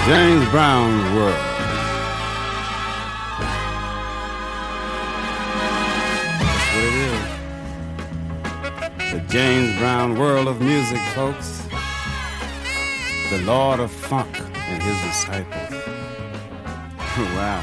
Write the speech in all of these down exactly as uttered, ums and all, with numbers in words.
James Brown's World. That's what it is. The James Brown world of music, folks. The Lord of Funk and his disciples. Wow.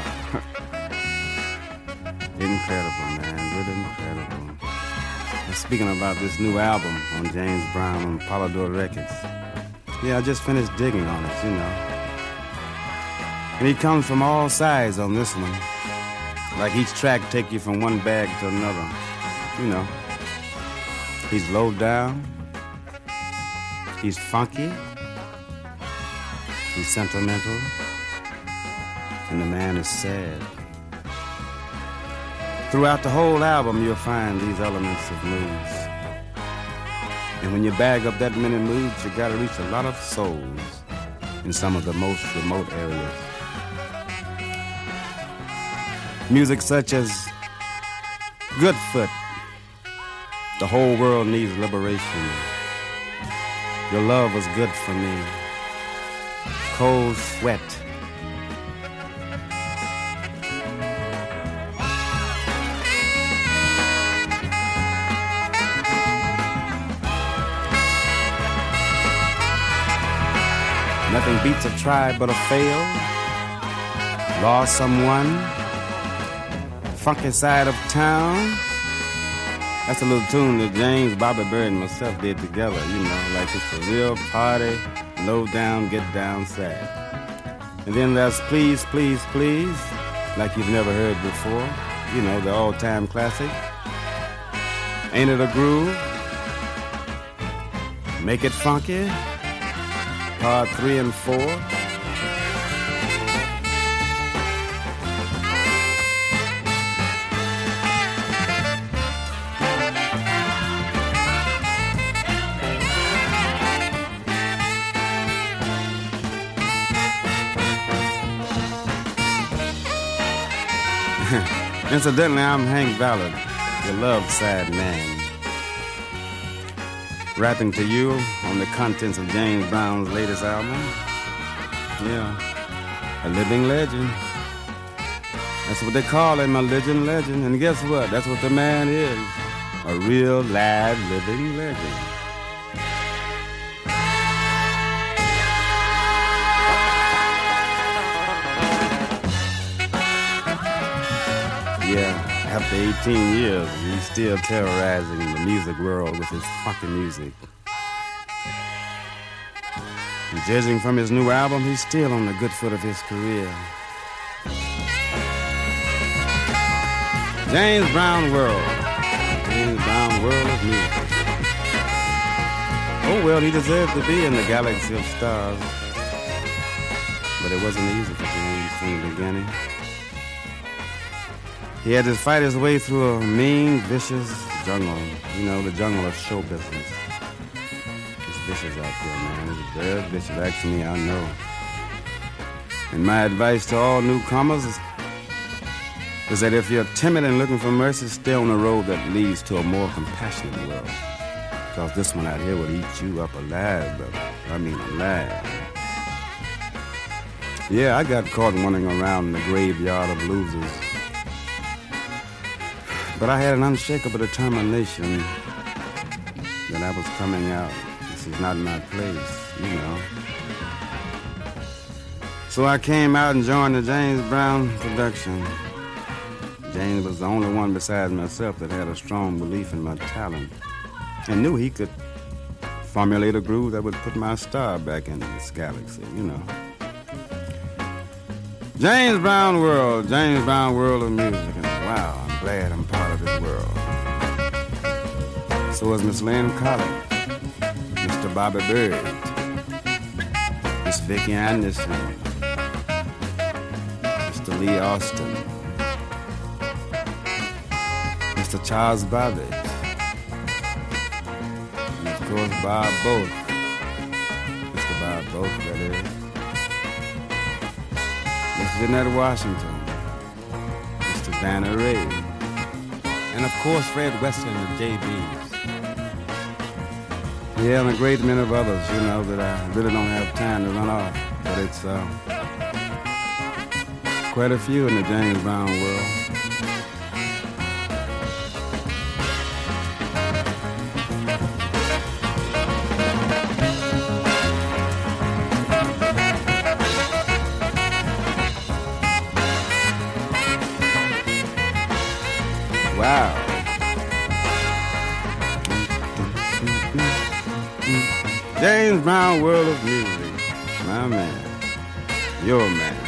Incredible, man. Really incredible. And speaking about this new album on James Brown on Polydor Records. Yeah, I just finished digging on it, you know. And he comes from all sides on this one. Like each track take you from one bag to another. You know. He's low down. He's funky. He's sentimental. And the man is sad. Throughout the whole album, you'll find these elements of moods. And when you bag up that many moods, you gotta reach a lot of souls in some of the most remote areas. Music such as Goodfoot, The Whole World Needs Liberation, Your Love Was Good For Me, Cold Sweat, Nothing Beats a Try But a Fail, Lost Someone, Funky Side of Town. That's a little tune that James, Bobby Bird, and myself did together, you know, like it's a real party, low down, get down sad. And then there's Please, Please, Please, like you've never heard before, you know, the all-time classic. Ain't It a Groove? Make It Funky, part three and four. Incidentally, I'm Hank Ballard, your love sad man, rapping to you on the contents of James Brown's latest album. Yeah, a living legend. That's what they call him, a living legend. And guess what? That's what the man is, a real live living legend. Yeah, after eighteen years, he's still terrorizing the music world with his funky music. And judging from his new album, he's still on the good foot of his career. James Brown World. James Brown World of Music. Oh, well, he deserved to be in the galaxy of stars. But it wasn't easy for James from the beginning. He had to fight his way through a mean, vicious jungle. You know, the jungle of show business. It's vicious out there, man. It's very vicious. Actually, I know. And my advice to all newcomers is, is that if you're timid and looking for mercy, stay on the road that leads to a more compassionate world. Because this one out here will eat you up alive, brother. I mean, alive. Yeah, I got caught wandering around in the graveyard of losers. But I had an unshakable determination that I was coming out. This is not my place, you know. So I came out and joined the James Brown production. James was the only one besides myself that had a strong belief in my talent and knew he could formulate a groove that would put my star back into this galaxy, you know. James Brown World, James Brown World of Music. And wow, I'm glad I'm part of his world. So is Miss Lynn Collins, Mister Bobby Bird, Miss Vicki Anderson, Mister Lee Austin, Mister Charles Babbage, and of course Bob Both, Mister Bob Both, that is, Miss Jeanette Washington, Mister Vanna Ray, and of course Fred Weston and the J Bs. Yeah, and a great many of others, you know, that I really don't have time to run off. But it's uh, quite a few in the James Brown world. Wow. James Brown, World of Music. My man. Your man.